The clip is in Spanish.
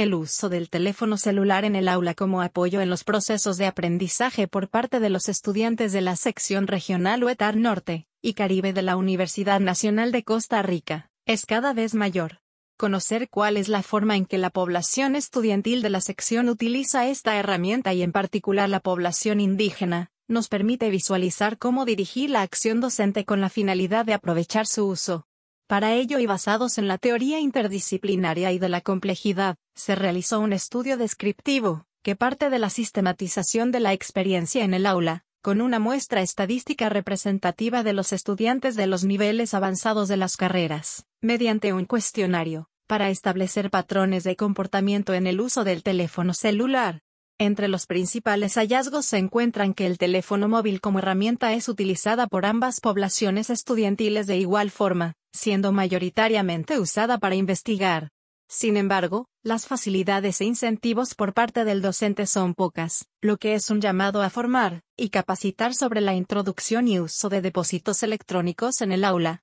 El uso del teléfono celular en el aula como apoyo en los procesos de aprendizaje por parte de los estudiantes de la sección regional UETAR Norte y Caribe de la Universidad Nacional de Costa Rica, es cada vez mayor. Conocer cuál es la forma en que la población estudiantil de la sección utiliza esta herramienta y en particular la población indígena, nos permite visualizar cómo dirigir la acción docente con la finalidad de aprovechar su uso. Para ello y basados en la teoría interdisciplinaria y de la complejidad, se realizó un estudio descriptivo, que parte de la sistematización de la experiencia en el aula, con una muestra estadística representativa de los estudiantes de los niveles avanzados de las carreras, mediante un cuestionario, para establecer patrones de comportamiento en el uso del teléfono celular. Entre los principales hallazgos se encuentran que el teléfono móvil como herramienta es utilizada por ambas poblaciones estudiantiles de igual forma, siendo mayoritariamente usada para investigar. Sin embargo, las facilidades e incentivos por parte del docente son pocas, lo que es un llamado a formar y capacitar sobre la introducción y uso de depósitos electrónicos en el aula,